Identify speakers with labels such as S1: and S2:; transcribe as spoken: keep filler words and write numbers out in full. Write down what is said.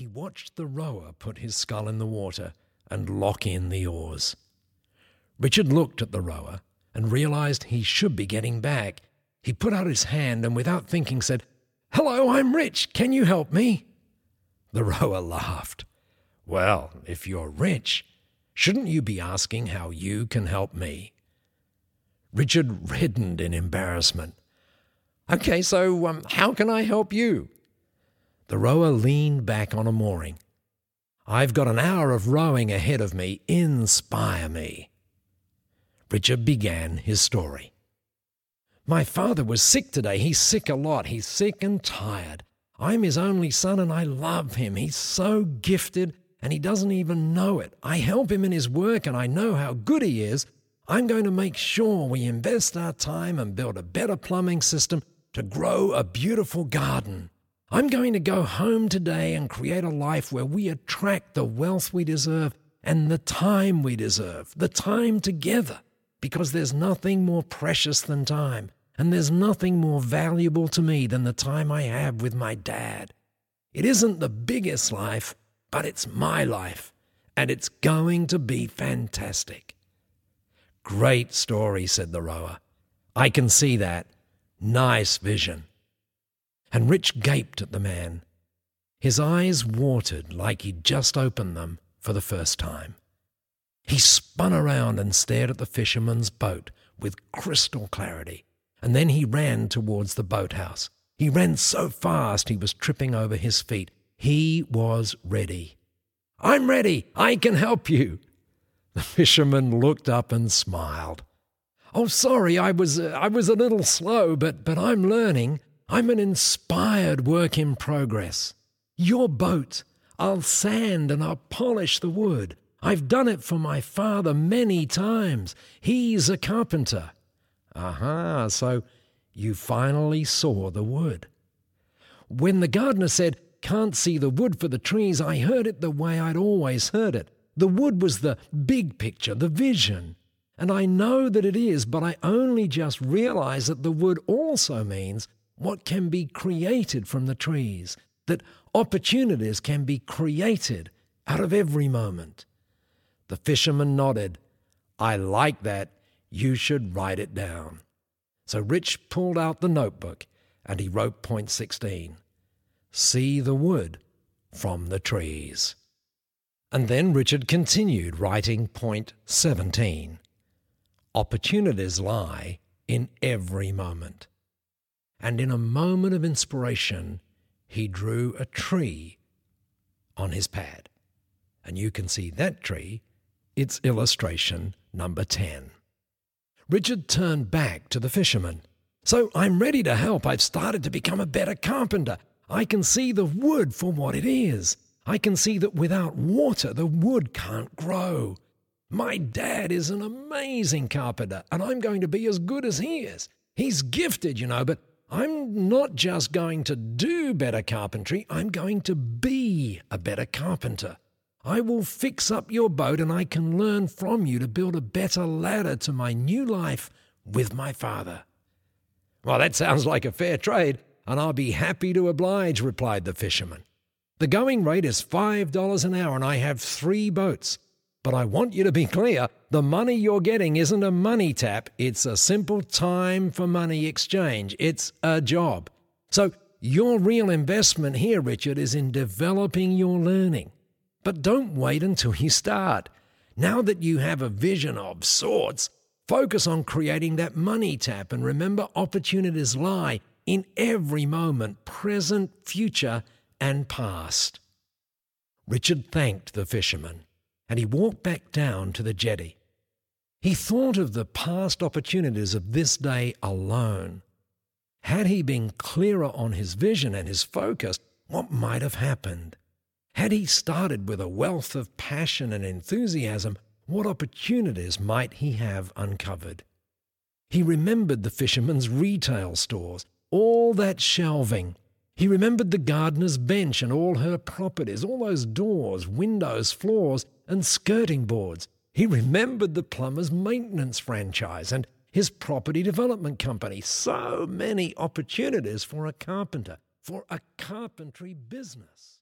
S1: he watched the rower put his scull in the water and lock in the oars. Richard looked at the rower and realized he should be getting back. He put out his hand and without thinking said, "Hello, I'm Rich. Can you help me?" The rower laughed. "Well, if you're rich, shouldn't you be asking how you can help me?" Richard reddened in embarrassment. "Okay, so um, how can I help you?" The rower leaned back on a mooring. "I've got an hour of rowing ahead of me. Inspire me." Richard began his story. "My father was sick today. He's sick a lot. He's sick and tired. I'm his only son and I love him. He's so gifted and he doesn't even know it. I help him in his work and I know how good he is. I'm going to make sure we invest our time and build a better plumbing system to grow a beautiful garden. I'm going to go home today and create a life where we attract the wealth we deserve and the time we deserve, the time together, because there's nothing more precious than time, and there's nothing more valuable to me than the time I have with my dad. It isn't the biggest life, but it's my life, and it's going to be fantastic." "Great story," said the rower. "I can see that. Nice vision." And Rich gaped at the man. His eyes watered like he'd just opened them for the first time. He spun around and stared at the fisherman's boat with crystal clarity, and then he ran towards the boathouse. He ran so fast he was tripping over his feet. He was ready. "I'm ready. I can help you." The fisherman looked up and smiled. "Oh, sorry, I was uh, I was a little slow, but but I'm learning. I'm an inspired work in progress. Your boat, I'll sand and I'll polish the wood. I've done it for my father many times. He's a carpenter." "Aha, so you finally saw the wood." "When the gardener said, 'Can't see the wood for the trees,' I heard it the way I'd always heard it. The wood was the big picture, the vision. And I know that it is, but I only just realize that the wood also means what can be created from the trees, that opportunities can be created out of every moment." The fisherman nodded. "I like that. You should write it down." So Rich pulled out the notebook and he wrote point sixteen. "See the wood from the trees." And then Richard continued writing point seventeen. "Opportunities lie in every moment." And in a moment of inspiration, he drew a tree on his pad. And you can see that tree. It's illustration number ten. Richard turned back to the fisherman. "So I'm ready to help. I've started to become a better carpenter. I can see the wood for what it is. I can see that without water, the wood can't grow. My dad is an amazing carpenter, and I'm going to be as good as he is. He's gifted, you know, but I'm not just going to do better carpentry. I'm going to be a better carpenter. I will fix up your boat, and I can learn from you to build a better ladder to my new life with my father." "Well, that sounds like a fair trade, and I'll be happy to oblige," replied the fisherman. "The going rate is five dollars an hour, and I have three boats. But I want you to be clear, the money you're getting isn't a money tap. It's a simple time for money exchange. It's a job. So your real investment here, Richard, is in developing your learning. But don't wait until you start. Now that you have a vision of sorts, focus on creating that money tap, and remember, opportunities lie in every moment, present, future, and past." Richard thanked the fisherman, and he walked back down to the jetty. He thought of the past opportunities of this day alone. Had he been clearer on his vision and his focus, what might have happened? Had he started with a wealth of passion and enthusiasm, what opportunities might he have uncovered? He remembered the fisherman's retail stores, all that shelving. He remembered the gardener's bench and all her properties, all those doors, windows, floors, and skirting boards. He remembered the plumber's maintenance franchise and his property development company. So many opportunities for a carpenter, for a carpentry business.